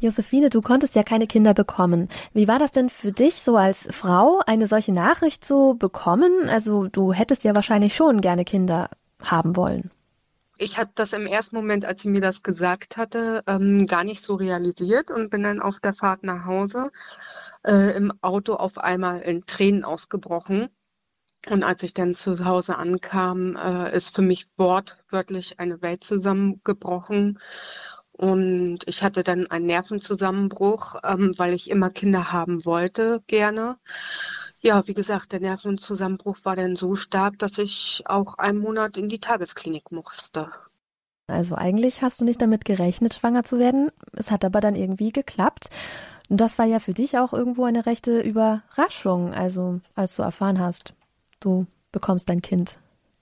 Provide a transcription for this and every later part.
Josephine, du konntest ja keine Kinder bekommen. Wie war das denn für dich, so als Frau, eine solche Nachricht zu bekommen? Also du hättest ja wahrscheinlich schon gerne Kinder haben wollen. Ich hatte das im ersten Moment, als sie mir das gesagt hatte, gar nicht so realisiert und bin dann auf der Fahrt nach Hause im Auto auf einmal in Tränen ausgebrochen. Und als ich dann zu Hause ankam, ist für mich wortwörtlich eine Welt zusammengebrochen. Und ich hatte dann einen Nervenzusammenbruch, weil ich immer Kinder haben wollte, gerne. Ja, wie gesagt, der Nervenzusammenbruch war dann so stark, dass ich auch einen Monat in die Tagesklinik musste. Also eigentlich hast du nicht damit gerechnet, schwanger zu werden. Es hat aber dann irgendwie geklappt. Und das war ja für dich auch irgendwo eine rechte Überraschung, also als du erfahren hast, du bekommst dein Kind.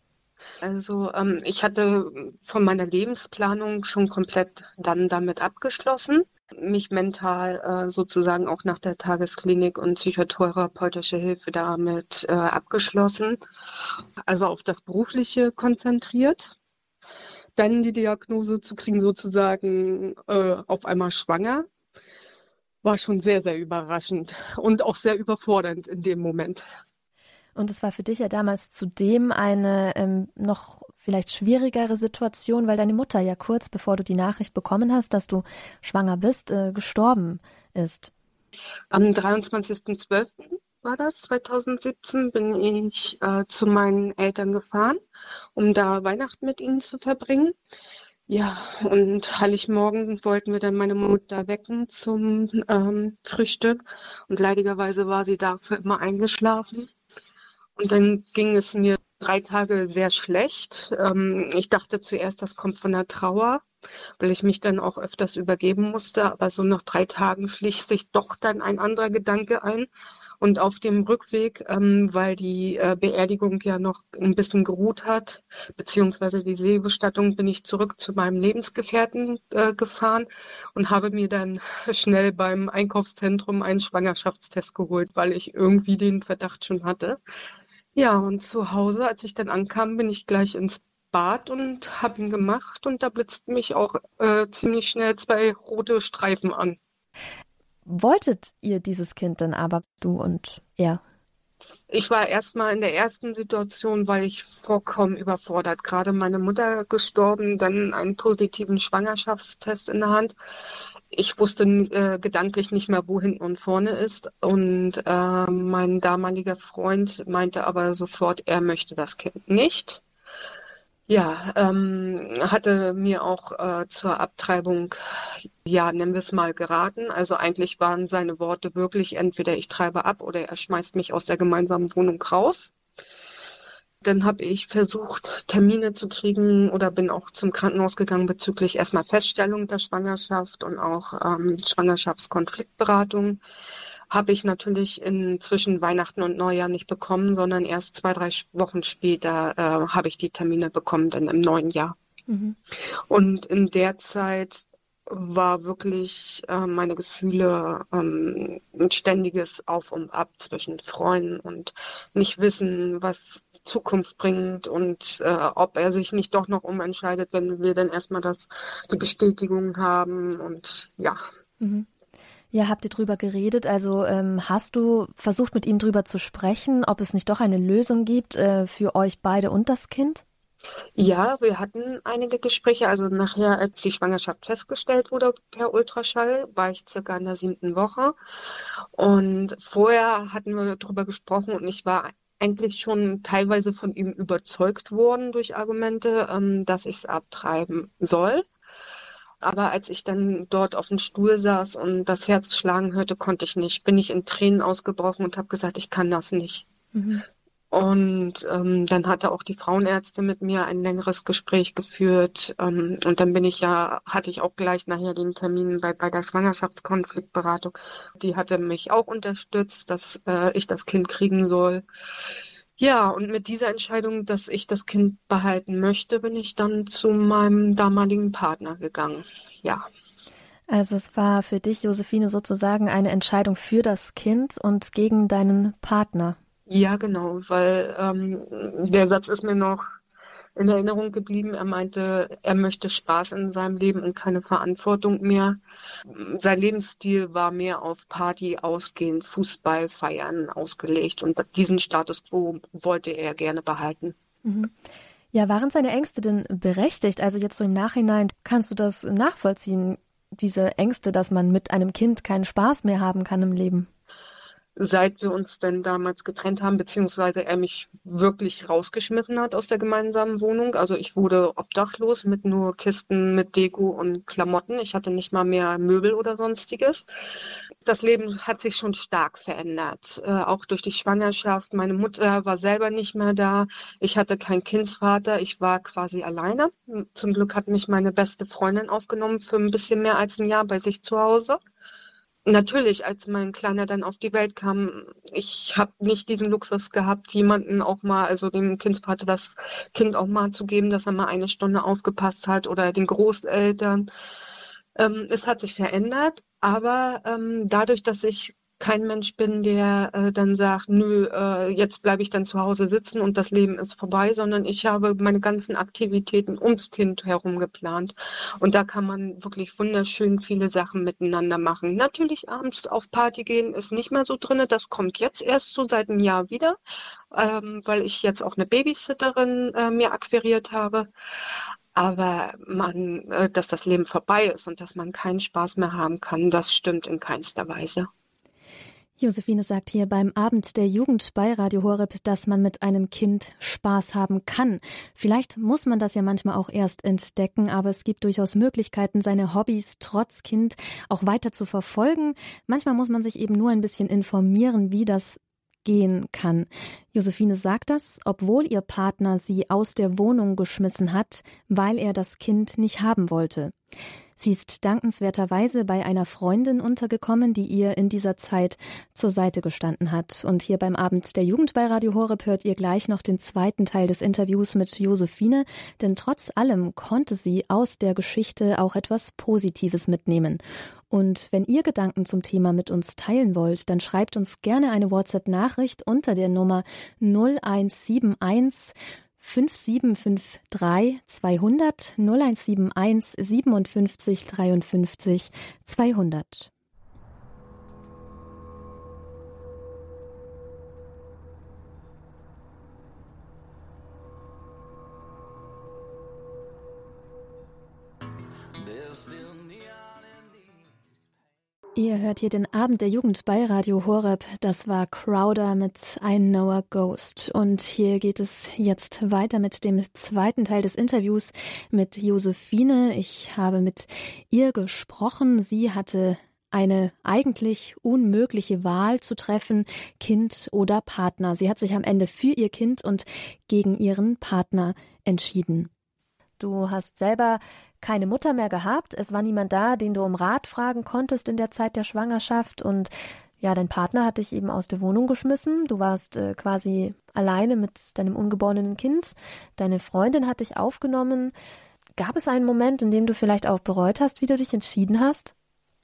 Also ich hatte von meiner Lebensplanung schon komplett dann damit abgeschlossen, mich mental sozusagen auch nach der Tagesklinik und psychotherapeutische Hilfe damit abgeschlossen, also auf das Berufliche konzentriert. Dann die Diagnose zu kriegen, sozusagen auf einmal schwanger, war schon sehr, sehr überraschend und auch sehr überfordernd in dem Moment. Und es war für dich ja damals zudem eine noch vielleicht schwierigere Situation, weil deine Mutter ja kurz bevor du die Nachricht bekommen hast, dass du schwanger bist, gestorben ist. Am 23.12. war das, 2017, bin ich zu meinen Eltern gefahren, um da Weihnachten mit ihnen zu verbringen. Ja, und Heiligmorgen wollten wir dann meine Mutter wecken zum Frühstück und leidigerweise war sie dafür immer eingeschlafen. Und dann ging es mir 3 Tage sehr schlecht. Ich dachte zuerst, das kommt von der Trauer, weil ich mich dann auch öfters übergeben musste. Aber so nach 3 Tagen schlich sich doch dann ein anderer Gedanke ein. Und auf dem Rückweg, weil die Beerdigung ja noch ein bisschen geruht hat, beziehungsweise die Seebestattung, bin ich zurück zu meinem Lebensgefährten gefahren und habe mir dann schnell beim Einkaufszentrum einen Schwangerschaftstest geholt, weil ich irgendwie den Verdacht schon hatte. Ja, und zu Hause, als ich dann ankam, bin ich gleich ins Bad und habe ihn gemacht und da blitzten mich auch ziemlich schnell 2 rote Streifen an. Wolltet ihr dieses Kind denn aber, du und er? Ich war erstmal in der ersten Situation, weil ich vollkommen überfordert. Gerade meine Mutter gestorben, dann einen positiven Schwangerschaftstest in der Hand. Ich wusste gedanklich nicht mehr, wo hinten und vorne ist. Und mein damaliger Freund meinte aber sofort, er möchte das Kind nicht. Ja, hatte mir auch zur Abtreibung, ja, nennen wir es mal, geraten. Also eigentlich waren seine Worte wirklich, entweder ich treibe ab oder er schmeißt mich aus der gemeinsamen Wohnung raus. Dann habe ich versucht, Termine zu kriegen oder bin auch zum Krankenhaus gegangen bezüglich erstmal Feststellung der Schwangerschaft und auch Schwangerschaftskonfliktberatung. Habe ich natürlich zwischen Weihnachten und Neujahr nicht bekommen, sondern erst 2, 3 Wochen später habe ich die Termine bekommen, dann im neuen Jahr. Mhm. Und in der Zeit war wirklich meine Gefühle ein ständiges Auf und Ab zwischen Freunden und nicht wissen, was die Zukunft bringt und ob er sich nicht doch noch umentscheidet, wenn wir dann erstmal die Bestätigung haben und ja. Mhm. Ja, habt ihr drüber geredet? Also hast du versucht, mit ihm drüber zu sprechen, ob es nicht doch eine Lösung gibt für euch beide und das Kind? Ja, wir hatten einige Gespräche. Also nachher, als die Schwangerschaft festgestellt wurde per Ultraschall, war ich circa in der 7. Woche. Und vorher hatten wir darüber gesprochen und ich war eigentlich schon teilweise von ihm überzeugt worden durch Argumente, dass ich es abtreiben soll. Aber als ich dann dort auf dem Stuhl saß und das Herz schlagen hörte, konnte ich nicht. Bin ich in Tränen ausgebrochen und habe gesagt, ich kann das nicht. Mhm. Und dann hatte auch die Frauenärztin mit mir ein längeres Gespräch geführt. Und dann hatte ich auch gleich nachher den Termin bei der Schwangerschaftskonfliktberatung. Die hatte mich auch unterstützt, dass ich das Kind kriegen soll. Ja, und mit dieser Entscheidung, dass ich das Kind behalten möchte, bin ich dann zu meinem damaligen Partner gegangen. Ja. Also es war für dich, Josephine, sozusagen eine Entscheidung für das Kind und gegen deinen Partner. Ja, genau, weil der Satz ist mir noch in Erinnerung geblieben. Er meinte, er möchte Spaß in seinem Leben und keine Verantwortung mehr. Sein Lebensstil war mehr auf Party, Ausgehen, Fußball, Feiern ausgelegt und diesen Status quo wollte er gerne behalten. Mhm. Ja, waren seine Ängste denn berechtigt? Also jetzt so im Nachhinein, kannst du das nachvollziehen, diese Ängste, dass man mit einem Kind keinen Spaß mehr haben kann im Leben? Seit wir uns dann damals getrennt haben, beziehungsweise er mich wirklich rausgeschmissen hat aus der gemeinsamen Wohnung. Also ich wurde obdachlos mit nur Kisten mit Deko und Klamotten. Ich hatte nicht mal mehr Möbel oder sonstiges. Das Leben hat sich schon stark verändert, auch durch die Schwangerschaft. Meine Mutter war selber nicht mehr da. Ich hatte keinen Kindsvater. Ich war quasi alleine. Zum Glück hat mich meine beste Freundin aufgenommen für ein bisschen mehr als ein Jahr bei sich zu Hause. Natürlich, als mein Kleiner dann auf die Welt kam, ich habe nicht diesen Luxus gehabt, jemanden auch mal, also dem Kindsvater das Kind auch mal zu geben, dass er mal eine Stunde aufgepasst hat oder den Großeltern. Es hat sich verändert, aber dadurch, dass ich kein Mensch bin, der dann sagt, nö, jetzt bleibe ich dann zu Hause sitzen und das Leben ist vorbei, sondern ich habe meine ganzen Aktivitäten ums Kind herum geplant. Und da kann man wirklich wunderschön viele Sachen miteinander machen. Natürlich abends auf Party gehen ist nicht mehr so drin. Das kommt jetzt erst so seit einem Jahr wieder, weil ich jetzt auch eine Babysitterin mir akquiriert habe. Aber dass das Leben vorbei ist und dass man keinen Spaß mehr haben kann, das stimmt in keinster Weise. Josephine sagt hier beim Abend der Jugend bei Radio Horeb, dass man mit einem Kind Spaß haben kann. Vielleicht muss man das ja manchmal auch erst entdecken, aber es gibt durchaus Möglichkeiten, seine Hobbys trotz Kind auch weiter zu verfolgen. Manchmal muss man sich eben nur ein bisschen informieren, wie das gehen kann. Josephine sagt das, obwohl ihr Partner sie aus der Wohnung geschmissen hat, weil er das Kind nicht haben wollte. Sie ist dankenswerterweise bei einer Freundin untergekommen, die ihr in dieser Zeit zur Seite gestanden hat. Und hier beim Abend der Jugend bei Radio Horeb hört ihr gleich noch den zweiten Teil des Interviews mit Josephine, denn trotz allem konnte sie aus der Geschichte auch etwas Positives mitnehmen. Und wenn ihr Gedanken zum Thema mit uns teilen wollt, dann schreibt uns gerne eine WhatsApp-Nachricht unter der Nummer 0171 5753 200 0171 57 53 200. Ihr hört hier den Abend der Jugend bei Radio Horeb. Das war Crowder mit I Know a Ghost. Und hier geht es jetzt weiter mit dem zweiten Teil des Interviews mit Josephine. Ich habe mit ihr gesprochen. Sie hatte eine eigentlich unmögliche Wahl zu treffen, Kind oder Partner. Sie hat sich am Ende für ihr Kind und gegen ihren Partner entschieden. Du hast selber keine Mutter mehr gehabt. Es war niemand da, den du um Rat fragen konntest in der Zeit der Schwangerschaft. Und ja, dein Partner hat dich eben aus der Wohnung geschmissen. Du warst quasi alleine mit deinem ungeborenen Kind. Deine Freundin hat dich aufgenommen. Gab es einen Moment, in dem du vielleicht auch bereut hast, wie du dich entschieden hast?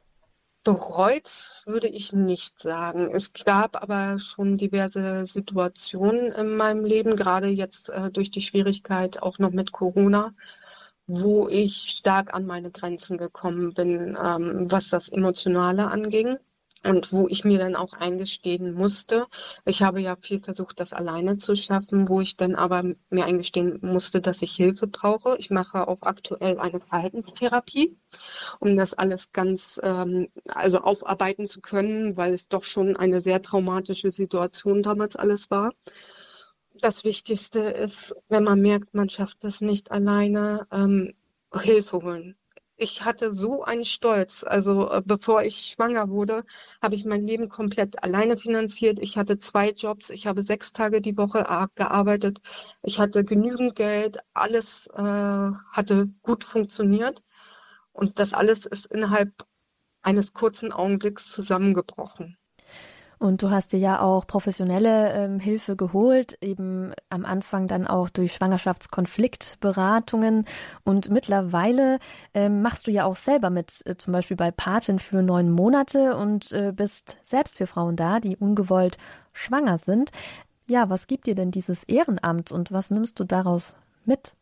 Bereut würde ich nicht sagen. Es gab aber schon diverse Situationen in meinem Leben, gerade jetzt durch die Schwierigkeit auch noch mit Corona, wo ich stark an meine Grenzen gekommen bin, was das Emotionale anging. Und wo ich mir dann auch eingestehen musste, ich habe ja viel versucht, das alleine zu schaffen, wo ich dann aber mir eingestehen musste, dass ich Hilfe brauche. Ich mache auch aktuell eine Verhaltenstherapie, um das alles ganz also aufarbeiten zu können, weil es doch schon eine sehr traumatische Situation damals alles war. Das Wichtigste ist, wenn man merkt, man schafft das nicht alleine, Hilfe holen. Ich hatte so einen Stolz. Also bevor ich schwanger wurde, habe ich mein Leben komplett alleine finanziert. Ich hatte 2 Jobs. Ich habe 6 Tage die Woche gearbeitet. Ich hatte genügend Geld. Alles hatte gut funktioniert. Und das alles ist innerhalb eines kurzen Augenblicks zusammengebrochen. Und du hast dir ja auch professionelle Hilfe geholt, eben am Anfang dann auch durch Schwangerschaftskonfliktberatungen. Und mittlerweile machst du ja auch selber mit, zum Beispiel bei Patin für 9 Monate und bist selbst für Frauen da, die ungewollt schwanger sind. Ja, was gibt dir denn dieses Ehrenamt und was nimmst du daraus mit?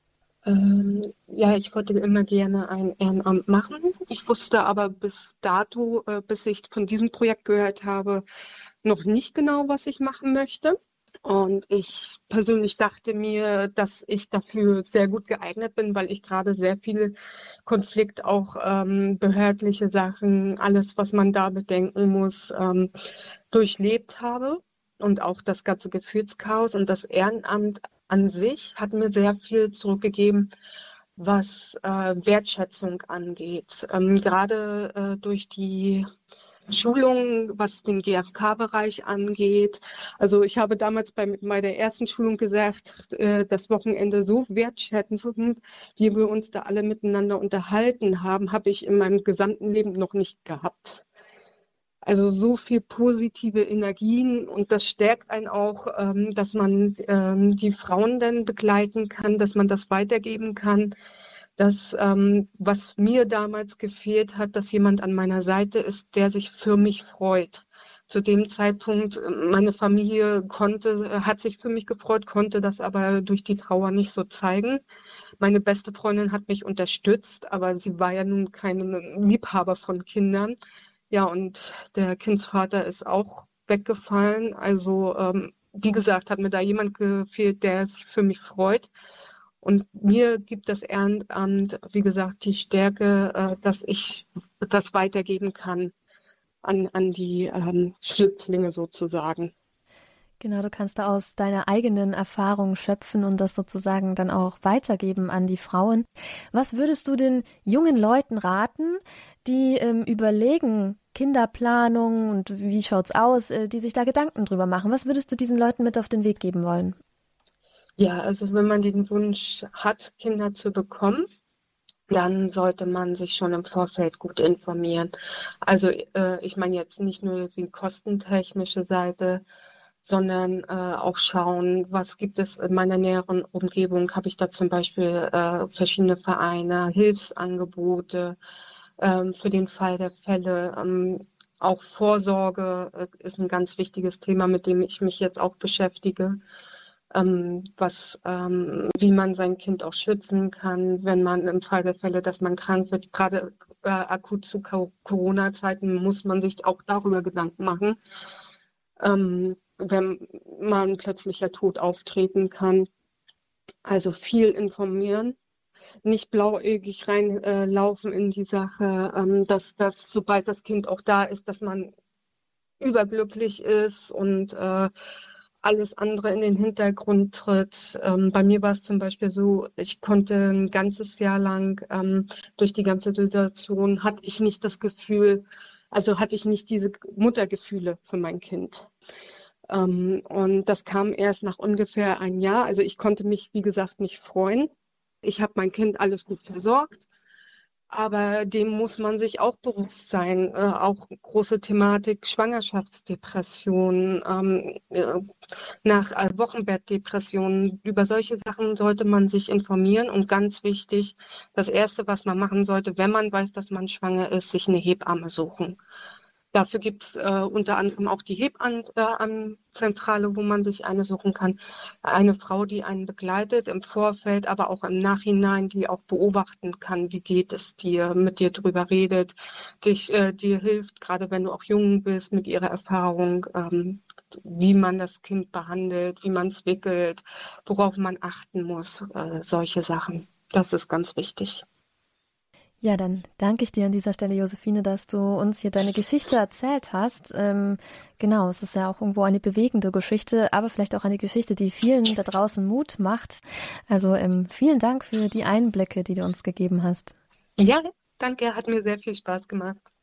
Ja, ich wollte immer gerne ein Ehrenamt machen. Ich wusste aber bis dato, bis ich von diesem Projekt gehört habe, noch nicht genau, was ich machen möchte. Und ich persönlich dachte mir, dass ich dafür sehr gut geeignet bin, weil ich gerade sehr viel Konflikt, auch behördliche Sachen, alles, was man da bedenken muss, durchlebt habe. Und auch das ganze Gefühlschaos und das Ehrenamt an sich hat mir sehr viel zurückgegeben, was Wertschätzung angeht. Gerade durch die Schulungen, was den GfK-Bereich angeht. Also ich habe damals bei meiner ersten Schulung gesagt, das Wochenende so wertschätzend, wie wir uns da alle miteinander unterhalten haben, habe ich in meinem gesamten Leben noch nicht gehabt. Also so viel positive Energien und das stärkt einen auch, dass man die Frauen dann begleiten kann, dass man das weitergeben kann. Das, was mir damals gefehlt hat, dass jemand an meiner Seite ist, der sich für mich freut. Zu dem Zeitpunkt, meine Familie hat sich für mich gefreut, konnte das aber durch die Trauer nicht so zeigen. Meine beste Freundin hat mich unterstützt, aber sie war ja nun kein Liebhaber von Kindern. Ja, und der Kindsvater ist auch weggefallen. Also, wie gesagt, hat mir da jemand gefehlt, der sich für mich freut. Und mir gibt das Ehrenamt, wie gesagt, die Stärke, dass ich das weitergeben kann an die Schützlinge sozusagen. Genau, du kannst da aus deiner eigenen Erfahrung schöpfen und das sozusagen dann auch weitergeben an die Frauen. Was würdest du den jungen Leuten raten, die überlegen, Kinderplanung und wie schaut's aus, die sich da Gedanken drüber machen? Was würdest du diesen Leuten mit auf den Weg geben wollen? Ja, also wenn man den Wunsch hat, Kinder zu bekommen, dann sollte man sich schon im Vorfeld gut informieren. Also ich meine jetzt nicht nur die kostentechnische Seite, sondern auch schauen, was gibt es in meiner näheren Umgebung. Habe ich da zum Beispiel verschiedene Vereine, Hilfsangebote für den Fall der Fälle. Auch Vorsorge ist ein ganz wichtiges Thema, mit dem ich mich jetzt auch beschäftige. Wie man sein Kind auch schützen kann, wenn man im Fall der Fälle, dass man krank wird. Gerade akut zu Corona-Zeiten muss man sich auch darüber Gedanken machen, wenn man plötzlicher Tod auftreten kann. Also viel informieren, nicht blauäugig reinlaufen in die Sache, dass sobald das Kind auch da ist, dass man überglücklich ist und alles andere in den Hintergrund tritt. Bei mir war es zum Beispiel so, ich konnte ein ganzes Jahr lang durch die ganze Situation hatte ich nicht das Gefühl, also hatte ich nicht diese Muttergefühle für mein Kind. Und das kam erst nach ungefähr einem Jahr. Also ich konnte mich, wie gesagt, nicht freuen. Ich habe mein Kind alles gut versorgt. Aber dem muss man sich auch bewusst sein. Auch große Thematik Schwangerschaftsdepression, nach Wochenbettdepressionen. Über solche Sachen sollte man sich informieren. Und ganz wichtig, das Erste, was man machen sollte, wenn man weiß, dass man schwanger ist, sich eine Hebamme suchen. Dafür gibt es unter anderem auch die Hebammenzentrale, wo man sich eine suchen kann. Eine Frau, die einen begleitet im Vorfeld, aber auch im Nachhinein, die auch beobachten kann, wie geht es dir, mit dir drüber redet, dir hilft, gerade wenn du auch jung bist, mit ihrer Erfahrung, wie man das Kind behandelt, wie man es wickelt, worauf man achten muss, solche Sachen. Das ist ganz wichtig. Ja, dann danke ich dir an dieser Stelle, Josephine, dass du uns hier deine Geschichte erzählt hast. Genau, es ist ja auch irgendwo eine bewegende Geschichte, aber vielleicht auch eine Geschichte, die vielen da draußen Mut macht. Also vielen Dank für die Einblicke, die du uns gegeben hast. Ja, danke, hat mir sehr viel Spaß gemacht.